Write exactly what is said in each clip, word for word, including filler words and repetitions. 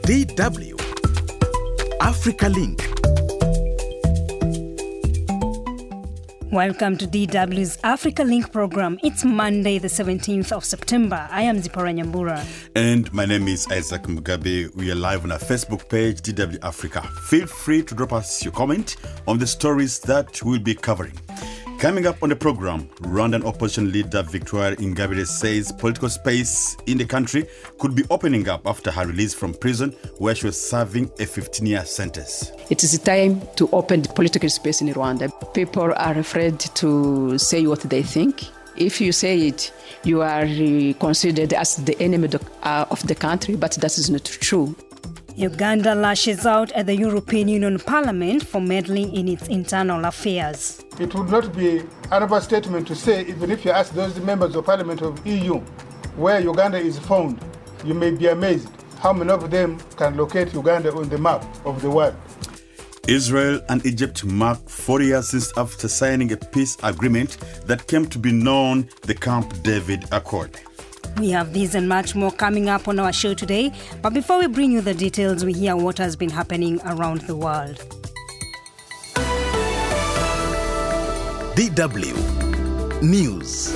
D W Africa Link. Welcome to D W's Africa Link program. It's Monday, the seventeenth of September. I am Zipporah Nyambura. And my name is Isaac Mugabe. We are live on our Facebook page, D W Africa. Feel free to drop us your comment on the stories that we'll be covering. Coming up on the program, Rwandan opposition leader Victoire Ingabire says political space in the country could be opening up after her release from prison, where she was serving a fifteen-year sentence. It is time to open the political space in Rwanda. People are afraid to say what they think. If you say it, you are considered as the enemy of the country, but that is not true. Uganda lashes out at the European Union Parliament for meddling in its internal affairs. It would not be an overstatement to say, even if you ask those members of Parliament of E U where Uganda is found, you may be amazed how many of them can locate Uganda on the map of the world. Israel and Egypt mark forty years since after signing a peace agreement that came to be known the Camp David Accord. We have these and much more coming up on our show today. But before we bring you the details, we hear what has been happening around the world. D W News.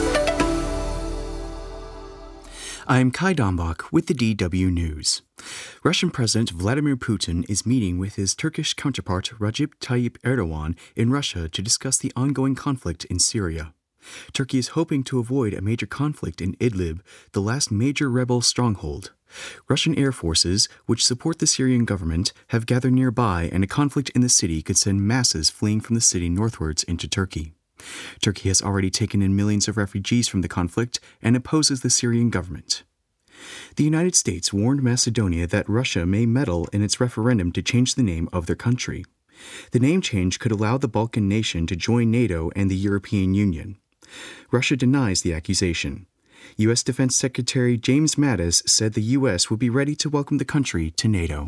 I'm Kai Dombach with the D W News. Russian President Vladimir Putin is meeting with his Turkish counterpart Recep Tayyip Erdogan in Russia to discuss the ongoing conflict in Syria. Turkey is hoping to avoid a major conflict in Idlib, the last major rebel stronghold. Russian air forces, which support the Syrian government, have gathered nearby, and a conflict in the city could send masses fleeing from the city northwards into Turkey. Turkey has already taken in millions of refugees from the conflict and opposes the Syrian government. The United States warned Macedonia that Russia may meddle in its referendum to change the name of their country. The name change could allow the Balkan nation to join NATO and the European Union. Russia denies the accusation. U S Defense Secretary James Mattis said the U S would be ready to welcome the country to NATO.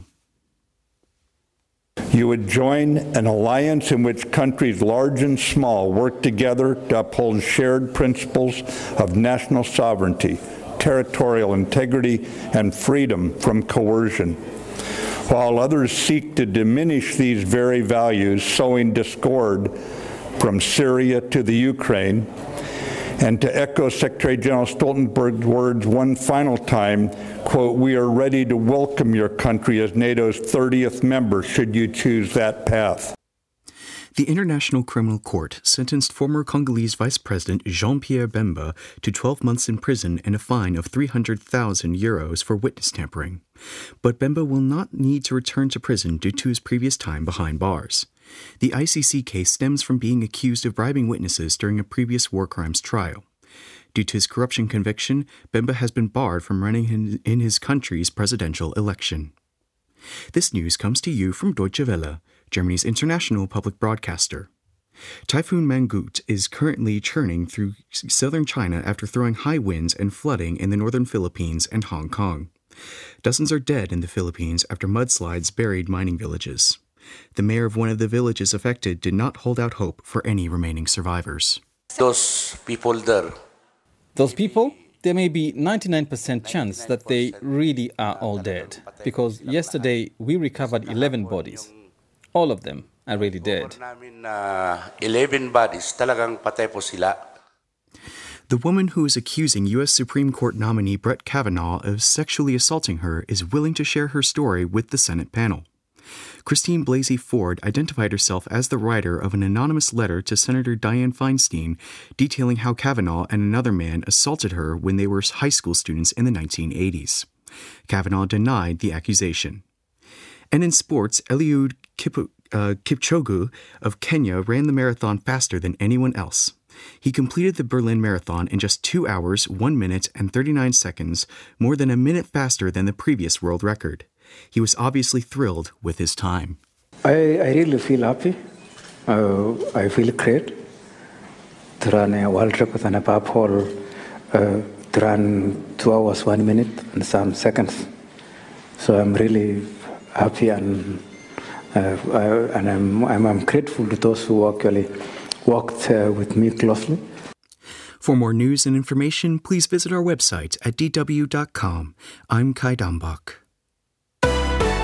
You would join an alliance in which countries large and small work together to uphold shared principles of national sovereignty, territorial integrity, and freedom from coercion, while others seek to diminish these very values, sowing discord from Syria to the Ukraine. And to echo Secretary General Stoltenberg's words one final time, quote, "We are ready to welcome your country as NATO's thirtieth member should you choose that path." The International Criminal Court sentenced former Congolese Vice President Jean-Pierre Bemba to twelve months in prison and a fine of three hundred thousand euros for witness tampering. But Bemba will not need to return to prison due to his previous time behind bars. The I C C case stems from being accused of bribing witnesses during a previous war crimes trial. Due to his corruption conviction, Bemba has been barred from running in his country's presidential election. This news comes to you from Deutsche Welle, Germany's international public broadcaster. Typhoon Mangkhut is currently churning through southern China after throwing high winds and flooding in the northern Philippines and Hong Kong. Dozens are dead in the Philippines after mudslides buried mining villages. The mayor of one of the villages affected did not hold out hope for any remaining survivors. Those people there. Those people? There may be ninety-nine percent chance that they really are all dead. Because yesterday we recovered eleven bodies. All of them are really dead. eleven bodies, talagang patay po sila. The woman who is accusing U S Supreme Court nominee Brett Kavanaugh of sexually assaulting her is willing to share her story with the Senate panel. Christine Blasey Ford identified herself as the writer of an anonymous letter to Senator Dianne Feinstein detailing how Kavanaugh and another man assaulted her when they were high school students in the nineteen eighties. Kavanaugh denied the accusation. And in sports, Eliud Kip- uh, Kipchoge of Kenya ran the marathon faster than anyone else. He completed the Berlin Marathon in just two hours, one minute, and thirty-nine seconds, more than a minute faster than the previous world record. He was obviously thrilled with his time. I, I really feel happy. Uh, I feel great to run a world record and a pub hole, uh, to run two hours, one minute, and some seconds. So I'm really happy, and uh, I, and I'm, I'm I'm grateful to those who actually worked uh, with me closely. For more news and information, please visit our website at d w dot com. I'm Kai Dombach.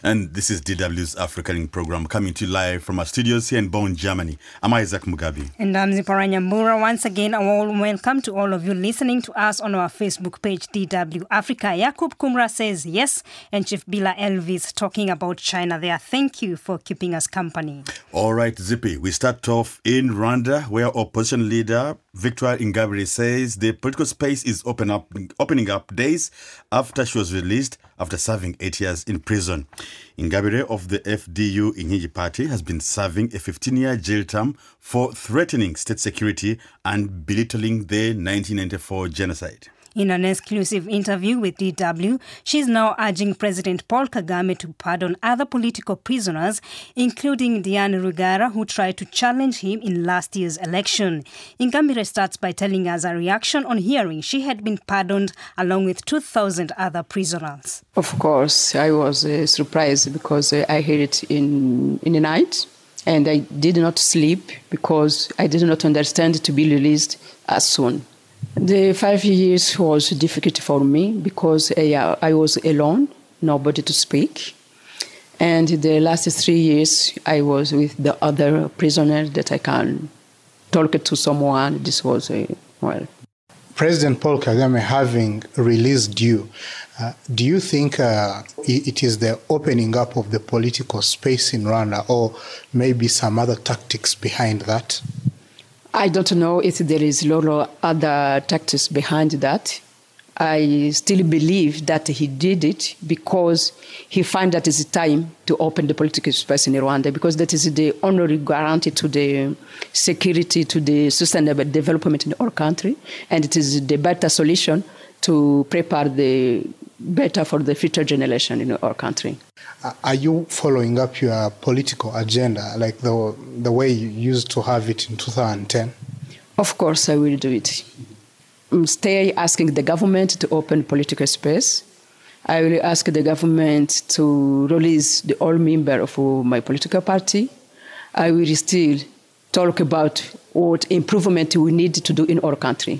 And this is D W's Africa Link program coming to you live from our studios here in Bonn, Germany. I'm Isaac Mugabi. And I'm Zipporah Nyambura. Once again, a warm welcome to all of you listening to us on our Facebook page, D W Africa. Yakub Kumra says yes, and Chief Bila Elvis talking about China there. Thank you for keeping us company. All right, Zippy, we start off in Rwanda, where opposition leader Victoire Ingabire says the political space is open up, opening up days after she was released after serving eight years in prison. Ingabire of the F D U Inkingi Party has been serving a fifteen-year jail term for threatening state security and belittling the nineteen ninety-four genocide. In an exclusive interview with D W, she is now urging President Paul Kagame to pardon other political prisoners, including Diane Rwigara, who tried to challenge him in last year's election. Ingabire starts by telling us a reaction on hearing she had been pardoned along with two thousand other prisoners. Of course, I was uh, surprised because uh, I heard it in, in the night, and I did not sleep because I did not understand to be released as soon. The five years was difficult for me because I, I was alone, nobody to speak. And the last three years, I was with the other prisoners that I can talk to someone. This was, uh, well. President Paul Kagame having released you, uh, do you think uh, it is the opening up of the political space in Rwanda, or maybe some other tactics behind that? I don't know if there is a lot of other tactics behind that. I still believe that he did it because he found that it's time to open the political space in Rwanda, because that is the only guarantee to the security, to the sustainable development in our country, and it is the better solution to prepare the better for the future generation in our country. Are you following up your political agenda like the the way you used to have it in two thousand ten? Of course, I will do it. Stay asking the government to open political space. I will ask the government to release the all member of my political party. I will still talk about what improvement we need to do in our country.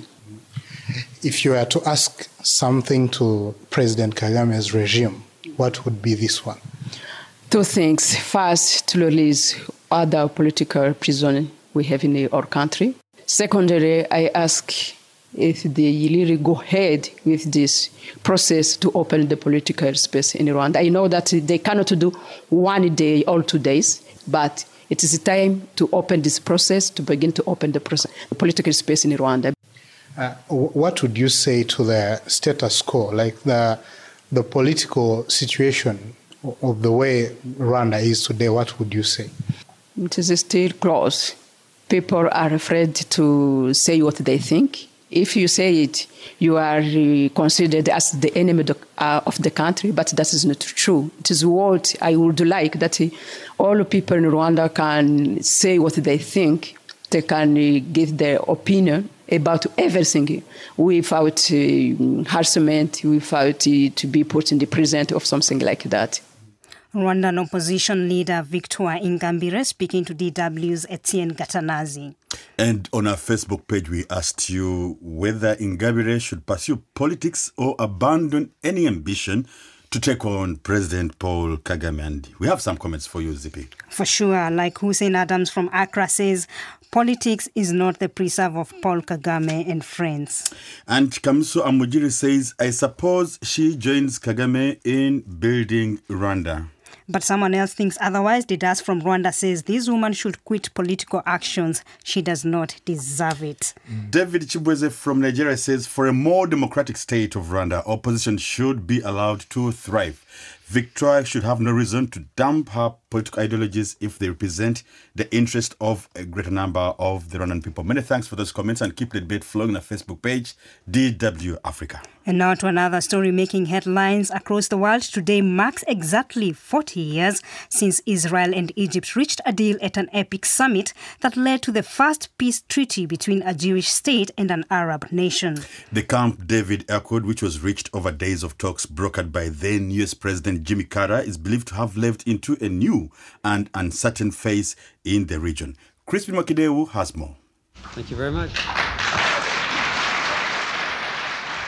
If you were to ask something to President Kagame's regime, what would be this one? Two things. First, to release other political prisoners we have in our country. Secondly, I ask if they really go ahead with this process to open the political space in Rwanda. I know that they cannot do one day or two days, but it is time to open this process, to begin to open the, process, the political space in Rwanda. Uh, what would you say to the status quo, like the the political situation of the way Rwanda is today? What would you say? It is still close. People are afraid to say what they think. If you say it, you are uh, considered as the enemy of, uh, of the country, but that is not true. It is what I would like, that uh, all people in Rwanda can say what they think. They can uh, give their opinion about everything without uh, harassment, without uh, to be put in the prison or something like that. Rwandan opposition leader Victoire Ingabire speaking to D W's Etienne Gatanazi. And on our Facebook page, we asked you whether Ingabire should pursue politics or abandon any ambition to take on President Paul Kagame. And we have some comments for you, Zippy. For sure. Like Hussein Adams from Accra says, politics is not the preserve of Paul Kagame and friends. And Kamso Amujiri says, I suppose she joins Kagame in building Rwanda. But someone else thinks otherwise. Didas from Rwanda says this woman should quit political actions. She does not deserve it. David Chibweze from Nigeria says, for a more democratic state of Rwanda, opposition should be allowed to thrive. Victoire should have no reason to dump her political ideologies if they represent the interest of a greater number of the Rwandan people. Many thanks for those comments, and keep the debate flowing on our Facebook page, D W Africa. And now to another story making headlines across the world. Today marks exactly forty years since Israel and Egypt reached a deal at an epic summit that led to the first peace treaty between a Jewish state and an Arab nation. The Camp David Accord, which was reached over days of talks brokered by then U S President Jimmy Carter, is believed to have led into a new and uncertain phase in the region. Crispin Makideu has more. Thank you very much.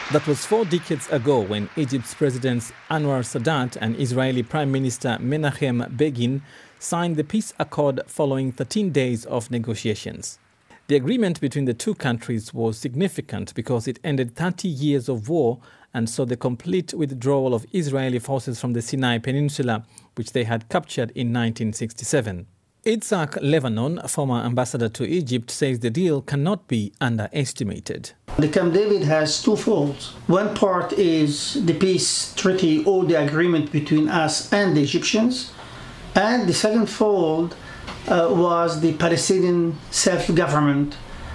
That was four decades ago when Egypt's President Anwar Sadat and Israeli Prime Minister Menachem Begin signed the peace accord following thirteen days of negotiations. The agreement between the two countries was significant because it ended thirty years of war and saw the complete withdrawal of Israeli forces from the Sinai Peninsula, which they had captured in nineteen sixty-seven. Itzhak Levanon, former ambassador to Egypt, says the deal cannot be underestimated. The Camp David has two folds. One part is the peace treaty or the agreement between us and the Egyptians, and the second fold uh, was the Palestinian self-government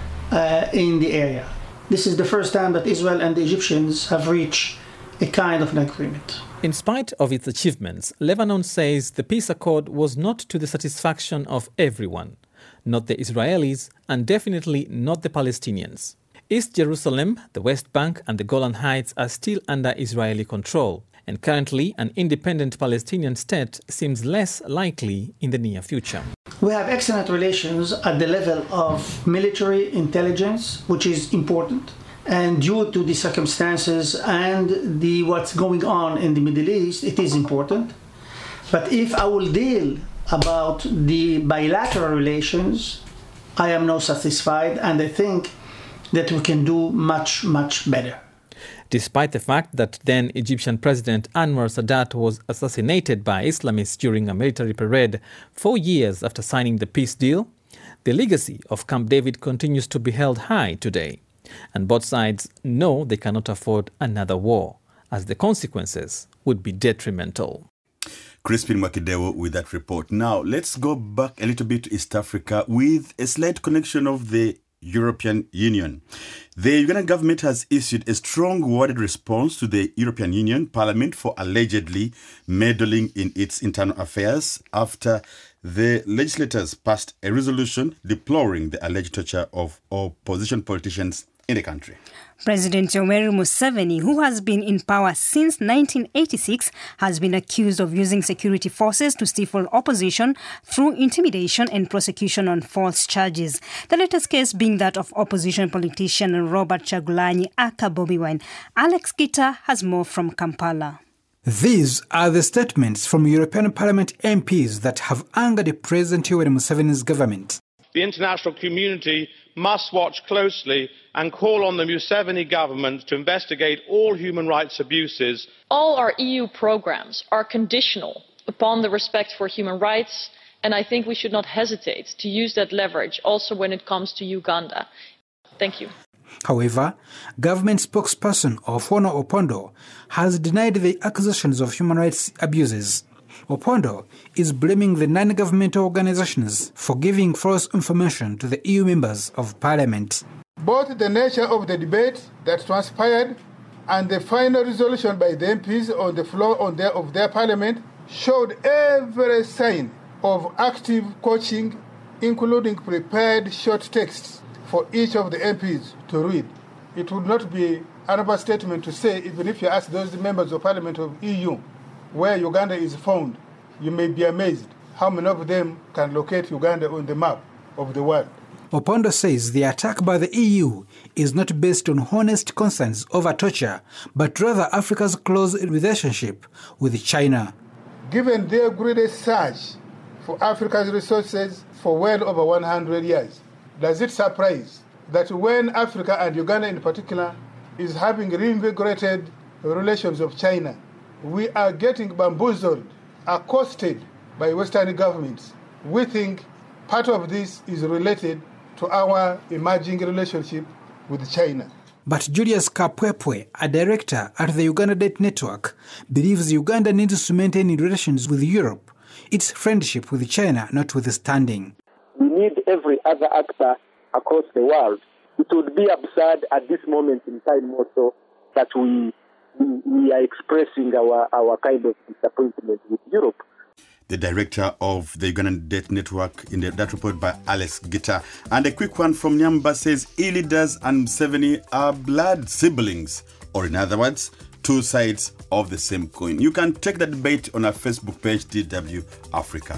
uh, in the area. This is the first time that Israel and the Egyptians have reached a kind of an agreement. In spite of its achievements, Lebanon says the peace accord was not to the satisfaction of everyone, not the Israelis and definitely not the Palestinians. East Jerusalem, the West Bank and the Golan Heights are still under Israeli control, and currently an independent Palestinian state seems less likely in the near future. We have excellent relations at the level of military intelligence, which is important. And due to the circumstances and the what's going on in the Middle East, it is important. But if I will deal about the bilateral relations, I am not satisfied, and I think that we can do much, much better. Despite the fact that then Egyptian President Anwar Sadat was assassinated by Islamists during a military parade four years after signing the peace deal, the legacy of Camp David continues to be held high today. And both sides know they cannot afford another war, as the consequences would be detrimental. Crispin Mwakidewo with that report. Now, let's go back a little bit to East Africa with a slight connection of the European Union. The Ugandan government has issued a strong worded response to the European Union Parliament for allegedly meddling in its internal affairs after the legislators passed a resolution deploring the alleged torture of opposition politicians in the country. President Yoweri Museveni, who has been in power since nineteen eighty-six, has been accused of using security forces to stifle opposition through intimidation and prosecution on false charges. The latest case being that of opposition politician Robert Chagulanyi aka Bobi Wine. Alex Gita has more from Kampala. These are the statements from European Parliament M Ps that have angered President Yoweri Museveni's government. The international community must watch closely and call on the Museveni government to investigate all human rights abuses. All our E U programs are conditional upon the respect for human rights, and I think we should not hesitate to use that leverage also when it comes to Uganda. Thank you. However, government spokesperson Ofono Opondo has denied the accusations of human rights abuses. Opondo is blaming the non-governmental organizations for giving false information to the E U members of Parliament. Both the nature of the debate that transpired and the final resolution by the M Ps on the floor on their, of their Parliament showed every sign of active coaching, including prepared short texts for each of the M Ps to read. It would not be an overstatement to say, even if you ask those members of Parliament of E U where Uganda is found, you may be amazed how many of them can locate Uganda on the map of the world. Opondo says the attack by the E U is not based on honest concerns over torture, but rather Africa's close relationship with China. Given their greedy search for Africa's resources for well over one hundred years, does it surprise that when Africa, and Uganda in particular, is having reinvigorated relations with China, we are getting bamboozled, accosted by Western governments? We think part of this is related to our emerging relationship with China. But Julius Kapwepwe, a director at the Uganda Date Network, believes Uganda needs to maintain relations with Europe, its friendship with China notwithstanding. We need every other actor across the world. It would be absurd at this moment in time also that we we, we are expressing our, our kind of disappointment with Europe. The director of the Ugandan Date Network in the, that report by Alex Gita. And a quick one from Nyamba says E-leaders and Museveni are blood siblings, or in other words, two sides of the same coin. You can take the debate on our Facebook page, D W Africa.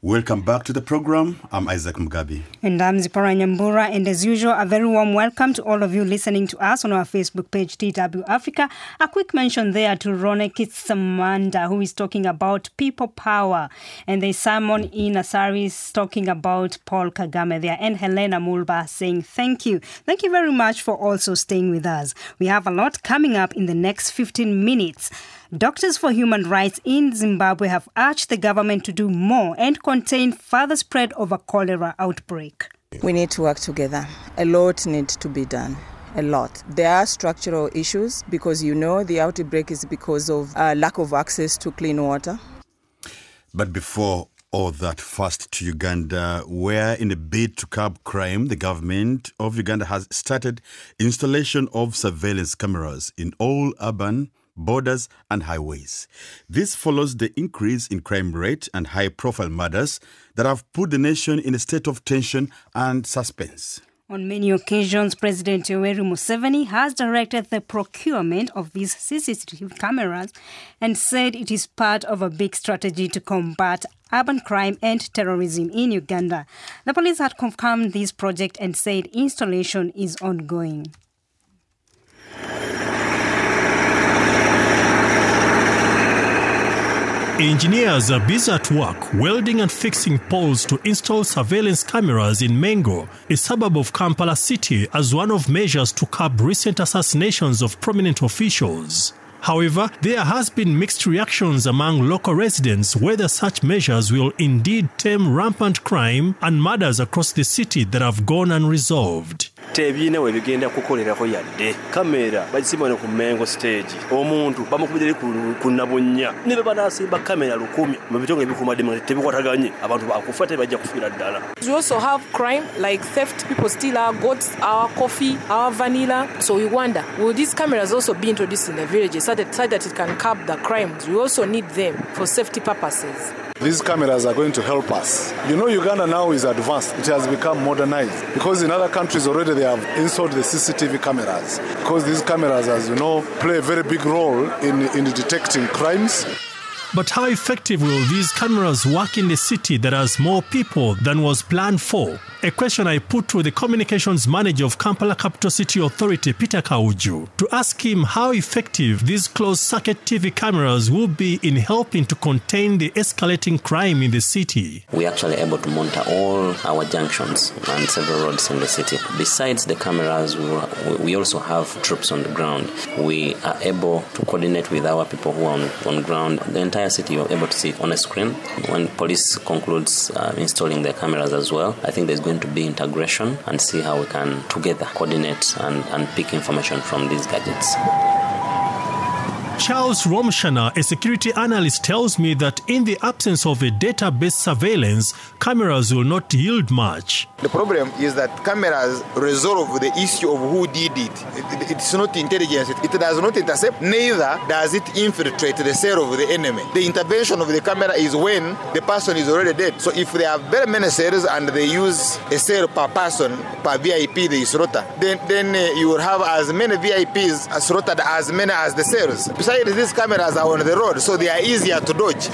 Welcome back to the program. I'm Isaac Mugabi. And I'm Zipporah Nyambura. And as usual, a very warm welcome to all of you listening to us on our Facebook page, D W Africa. A quick mention there to Rone Kitsamanda, who is talking about people power. And there's Simon Inasaris talking about Paul Kagame there. And Helena Mulba saying thank you. Thank you very much for also staying with us. We have a lot coming up in the next fifteen minutes. Doctors for Human Rights in Zimbabwe have urged the government to do more and contain further spread of a cholera outbreak. We need to work together. A lot needs to be done. A lot. There are structural issues because, you know, the outbreak is because of uh, lack of access to clean water. But before all that, first to Uganda, where in a bid to curb crime, the government of Uganda has started installation of surveillance cameras in all urban borders and highways. This follows the increase in crime rate and high-profile murders that have put the nation in a state of tension and suspense. On many occasions, President Yoweri Museveni has directed the procurement of these C C T V cameras and said it is part of a big strategy to combat urban crime and terrorism in Uganda. The police had confirmed this project and said installation is ongoing. Engineers are busy at work welding and fixing poles to install surveillance cameras in Mengo, a suburb of Kampala City, as one of measures to curb recent assassinations of prominent officials. However, there has been mixed reactions among local residents whether such measures will indeed tame rampant crime and murders across the city that have gone unresolved. Tebina we bigenda kukolerako yadde kamera bagisimana ku Mengo stage omuntu bamukubidde ku Nabunya ne banasimba kamera lukumi mu bitongo ebikumadde tebikwataganye abantu bakufa tebajja kufira ddala. We also have crime like theft. People steal our goats, our coffee, our vanilla. So we wonder, will these cameras also be introduced in the villages so that, so that it can curb the crimes? We also need them for safety purposes. These cameras are going to help us. You know, Uganda now is advanced. It has become modernized because in other countries already they have installed the C C T V cameras. Because these cameras, as you know, play a very big role in, in detecting crimes. But how effective will these cameras work in a city that has more people than was planned for? A question I put to the communications manager of Kampala Capital City Authority, Peter Kauju, to ask him how effective these closed-circuit T V cameras will be in helping to contain the escalating crime in the city. We are actually able to monitor all our junctions and several roads in the city. Besides the cameras, we also have troops on the ground. We are able to coordinate with our people who are on, on ground. The entire city you're able to see it on a screen. When police concludes uh, installing their cameras as well, I think there's going to be integration and see how we can together coordinate and, and pick information from these gadgets. Charles Romshana, a security analyst, tells me that in the absence of a database surveillance, cameras will not yield much. The problem is that cameras resolve the issue of who did it. it it's not intelligence. It, it does not intercept, neither does it infiltrate the cell of the enemy. The intervention of the camera is when the person is already dead. So if they have very many cells and they use a cell per person, per V I P they slaughter, then, then uh, you will have as many V I Ps slaughtered as many as the cells. Besides, these cameras are on the road, so they are easier to dodge.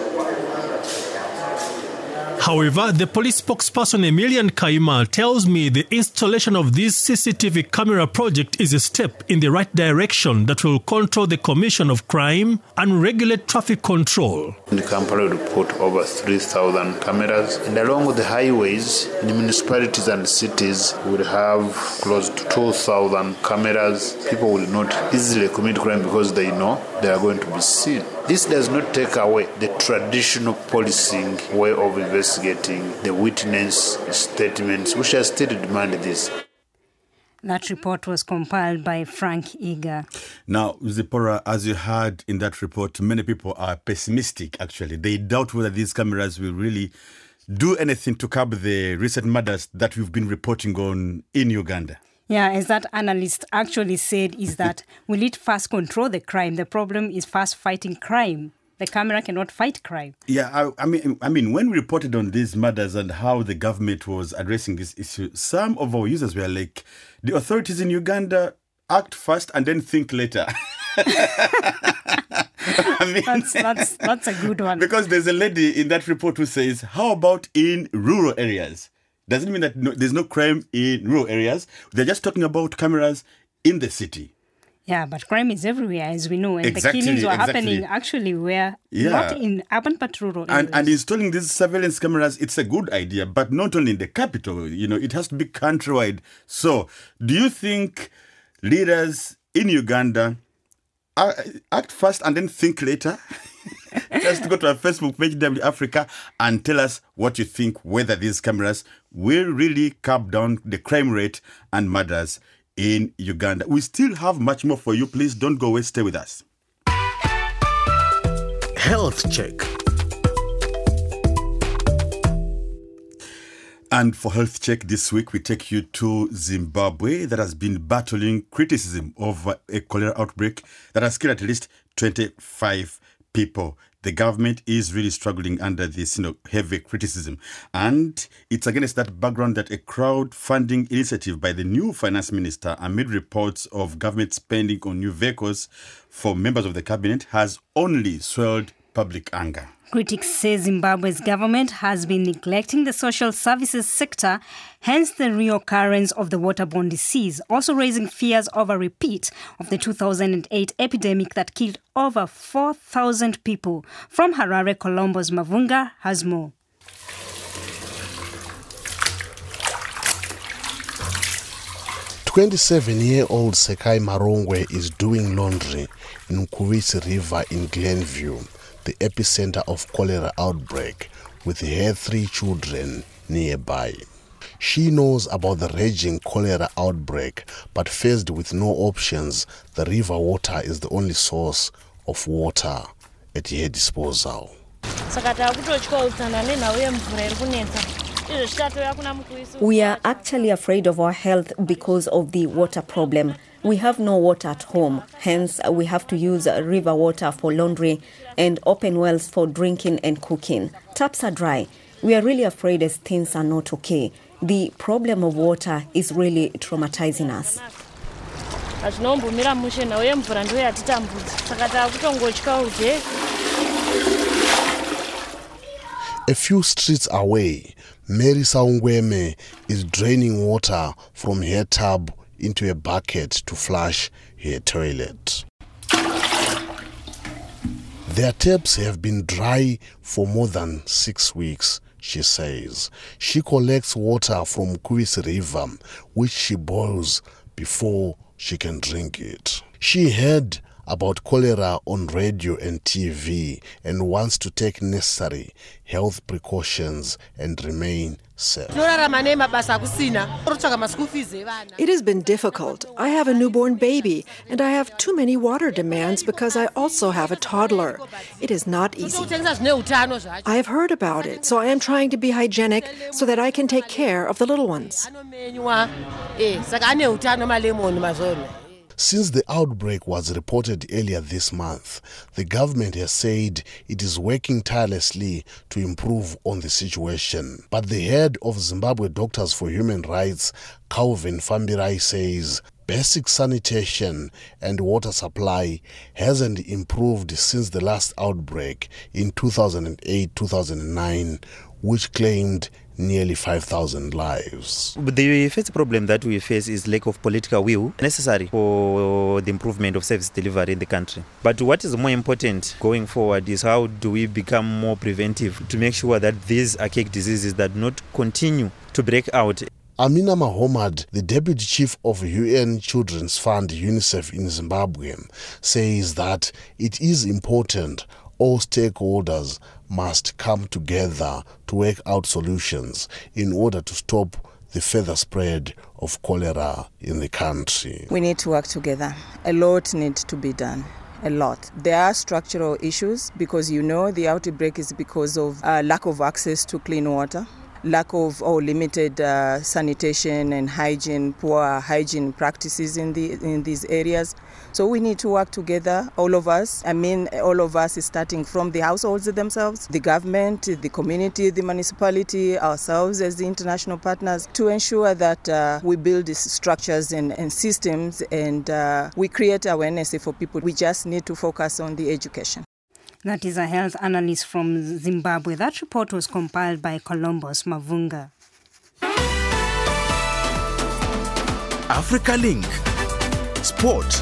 However, the police spokesperson Emilian Kaima tells me the installation of this C C T V camera project is a step in the right direction that will control the commission of crime and regulate traffic control. In Kampala, we put over three thousand cameras, and along the highways in the municipalities and cities, we will have close to two thousand cameras. People will not easily commit crime because they know they are going to be seen. This does not take away the traditional policing way of investigating the witness statements, which are still demand this. That report was compiled by Frank Eager. Now, Zipporah, as you heard in that report, many people are pessimistic, actually. They doubt whether these cameras will really do anything to curb the recent murders that we've been reporting on in Uganda. Yeah, as that analyst actually said, is that will it first control the crime? The problem is first fighting crime. The camera cannot fight crime. Yeah, I, I mean, I mean, when we reported on these murders and how the government was addressing this issue, some of our users were like, the authorities in Uganda act first and then think later. I mean, that's, that's, that's a good one. Because there's a lady in that report who says, how about in rural areas? Doesn't mean that no, there's no crime in rural areas. They're just talking about cameras in the city. Yeah, but crime is everywhere, as we know. And exactly, the killings were exactly. happening actually where, yeah. not in urban but rural areas. And, and installing these surveillance cameras, it's a good idea, but not only in the capital. You know, it has to be countrywide. So, do you think leaders in Uganda uh, act first and then think later? Just go to our Facebook page, D W Africa, and tell us what you think, whether these cameras will really curb down the crime rate and murders in Uganda. We still have much more for you. Please don't go away. Stay with us. Health Check. And for Health Check this week, we take you to Zimbabwe, that has been battling criticism over a cholera outbreak that has killed at least twenty-five people. The government is really struggling under this, you know, heavy criticism. And it's against that background that a crowdfunding initiative by the new finance minister, amid reports of government spending on new vehicles for members of the cabinet, has only swelled public anger. Critics say Zimbabwe's government has been neglecting the social services sector, hence the reoccurrence of the waterborne disease, also raising fears of a repeat of the two thousand eight epidemic that killed over four thousand people. From Harare, Colombo's Mavunga has more. twenty-seven-year-old Sekai Marongwe is doing laundry in Mkuwisi River in Glenview, the epicenter of cholera outbreak, with her three children nearby. She knows about the raging cholera outbreak, but faced with no options, the river water is the only source of water at her disposal. We are actually afraid of our health because of the water problem. We have no water at home, hence we have to use river water for laundry and open wells for drinking and cooking. Taps are dry. We are really afraid as things are not okay. The problem of water is really traumatizing us. A few streets away, Mary Saungweme is draining water from her tub into a bucket to flush her toilet. Their taps have been dry for more than six weeks, she says. She collects water from Mkuwisi River, which she boils before she can drink it. She heard about cholera on radio and T V and wants to take necessary health precautions and remain safe. It has been difficult. I have a newborn baby and I have too many water demands because I also have a toddler. It is not easy. I have heard about it, so I am trying to be hygienic so that I can take care of the little ones. Since the outbreak was reported earlier this month, the government has said it is working tirelessly to improve on the situation. But the head of Zimbabwe Doctors for Human Rights, Calvin Fambirai, says basic sanitation and water supply hasn't improved since the last outbreak in two thousand eight to two thousand nine, which claimed nearly five thousand lives. The first problem that we face is lack of political will necessary for the improvement of service delivery in the country. But what is more important going forward is how do we become more preventive to make sure that these archaic diseases that not continue to break out. Amina Mohammed, the Deputy Chief of U N Children's Fund UNICEF in Zimbabwe, says that it is important all stakeholders must come together to work out solutions in order to stop the further spread of cholera in the country. We need to work together. A lot needs to be done. A lot. There are structural issues because, you know, the outbreak is because of uh, lack of access to clean water. lack of or limited uh, sanitation and hygiene, poor hygiene practices in the in these areas. So we need to work together, all of us. I mean, all of us is starting from the households themselves, the government, the community, the municipality, ourselves as the international partners, to ensure that uh, we build these structures and, and systems and uh, we create awareness for people. We just need to focus on the education. That is a health analyst from Zimbabwe. That report was compiled by Columbus Mavunga. Africa Link. Sport.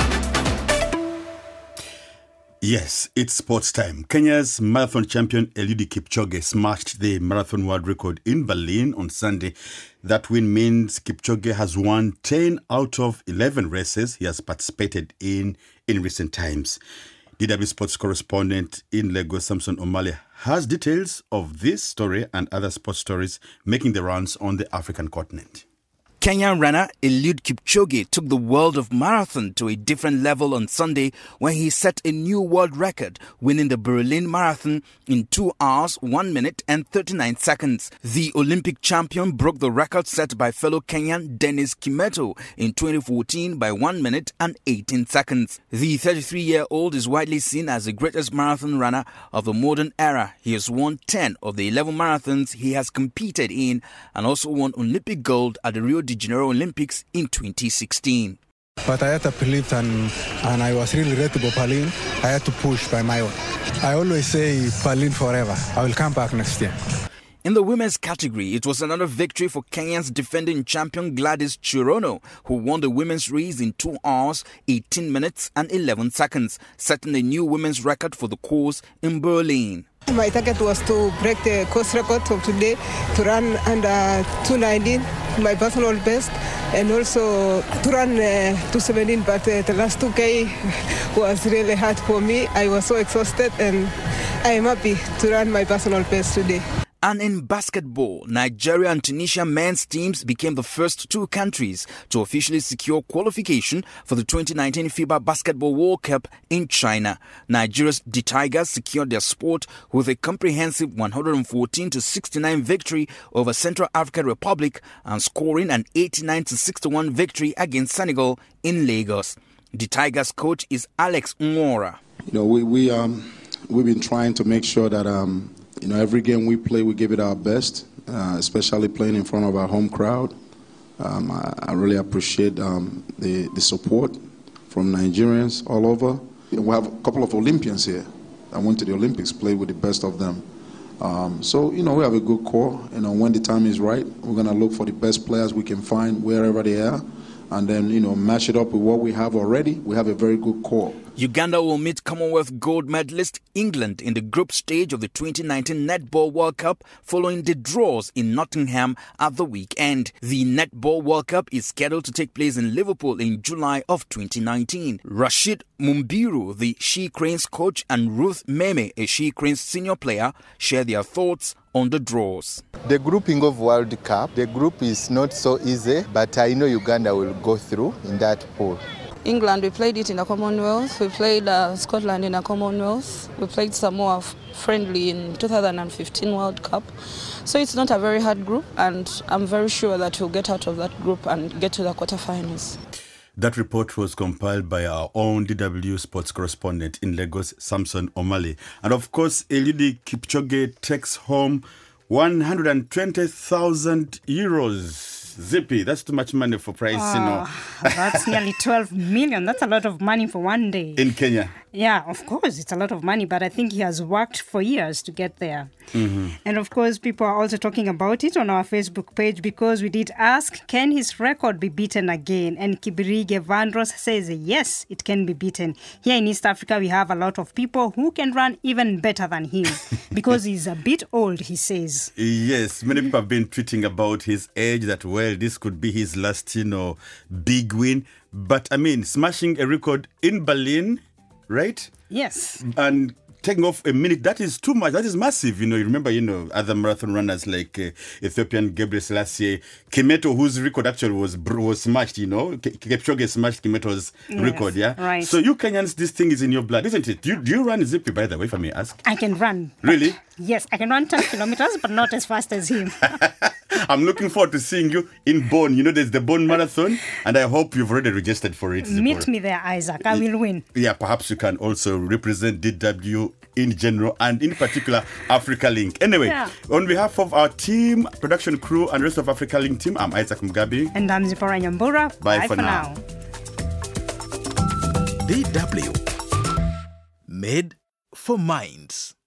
Yes, it's sports time. Kenya's marathon champion Eliud Kipchoge smashed the marathon world record in Berlin on Sunday. That win means Kipchoge has won ten out of eleven races he has participated in in recent times. D W Sports correspondent in Lagos, Samson Omale, has details of this story and other sports stories making the rounds on the African continent. Kenyan runner Eliud Kipchoge took the world of marathon to a different level on Sunday when he set a new world record, winning the Berlin Marathon in two hours, one minute and thirty-nine seconds. The Olympic champion broke the record set by fellow Kenyan Dennis Kimeto in twenty fourteen by one minute and eighteen seconds. The thirty-three-year-old is widely seen as the greatest marathon runner of the modern era. He has won ten of the eleven marathons he has competed in and also won Olympic gold at the Rio de Janeiro Olympics in twenty sixteen. But I had to believe and, and I was really ready to go Berlin. I had to push by my own. I always say Berlin forever. I will come back next year. In the women's category, it was another victory for Kenya's defending champion Gladys Chirono, who won the women's race in two hours, eighteen minutes and eleven seconds, setting a new women's record for the course in Berlin. My target was to break the course record of today, to run under two nineteen, my personal best, and also to run uh, two seventeen, but uh, the last two K was really hard for me. I was so exhausted and I am happy to run my personal best today. And in basketball, Nigeria and Tunisia men's teams became the first two countries to officially secure qualification for the twenty nineteen FIBA Basketball World Cup in China. Nigeria's The Tigers secured their spot with a comprehensive one hundred fourteen to sixty-nine victory over Central African Republic and scoring an eighty-nine to sixty-one victory against Senegal in Lagos. The Tigers coach is Alex Nwora. You know, we, we, um, we've been trying to make sure that um, You know, every game we play, we give it our best, uh, especially playing in front of our home crowd. Um, I, I really appreciate um, the, the support from Nigerians all over. We have a couple of Olympians here that went to the Olympics, played with the best of them. Um, so, you know, we have a good core. You know, when the time is right, we're going to look for the best players we can find wherever they are, and then, you know, match it up with what we have already. We have a very good core. Uganda will meet Commonwealth gold medalist England in the group stage of the twenty nineteen Netball World Cup following the draws in Nottingham at the weekend. The Netball World Cup is scheduled to take place in Liverpool in July of twenty nineteen. Rashid Mumbiru, the She Cranes coach, and Ruth Meme, a She Cranes senior player, share their thoughts on the draws. The grouping of World Cup, the group is not so easy, but I know Uganda will go through in that pool. England, we played it in the Commonwealth. We played uh, Scotland in the Commonwealth. We played Samoa friendly in two thousand fifteen World Cup. So it's not a very hard group, and I'm very sure that we'll get out of that group and get to the quarterfinals. That report was compiled by our own D W sports correspondent in Lagos, Samson Omale. And of course, Eliud Kipchoge takes home one hundred twenty thousand euros. Zippy, that's too much money for price, oh, you know. That's nearly twelve million. That's a lot of money for one day. In Kenya. Yeah, of course, it's a lot of money, but I think he has worked for years to get there. Mm-hmm. And of course, people are also talking about it on our Facebook page because we did ask, can his record be beaten again? And Kibirige Vandros says, yes, it can be beaten. Here in East Africa, we have a lot of people who can run even better than him because he's a bit old, he says. Yes, many people have been tweeting about his age, that, well, this could be his last, you know, big win. But, I mean, smashing a record in Berlin, right? Yes. And taking off a minute, that is too much. That is massive. You know, you remember, you know, other marathon runners like uh, Ethiopian Gebre Selassie, Kimeto, whose record actually was was smashed, you know. Kipchoge smashed Kimeto's Yes, record, yeah? right. So you Kenyans, this thing is in your blood, isn't it? Do you, do you run Zippy, by the way, if I may ask? I can run. Really? Yes, I can run ten kilometers, but not as fast as him. I'm looking forward to seeing you in Bonn. You know, there's the Bonn Marathon, and I hope you've already registered for it. Meet me there, Isaac. I will win. Yeah, perhaps you can also represent D W in general and in particular Africa Link. Anyway, Yeah. on behalf of our team, production crew, and rest of Africa Link team, I'm Isaac Mugabe. And I'm Zipporah Nyambura. Bye for now. D W. Made for minds.